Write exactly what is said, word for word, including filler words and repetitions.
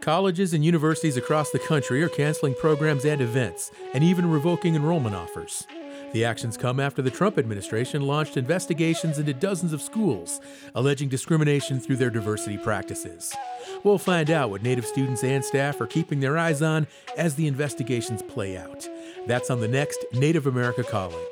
Colleges and universities across the country are canceling programs and events, and even revoking enrollment offers. The actions come after the Trump administration launched investigations into dozens of schools, alleging discrimination through their diversity practices. We'll find out what Native students and staff are keeping their eyes on as the investigations play out. That's on the next Native America Calling.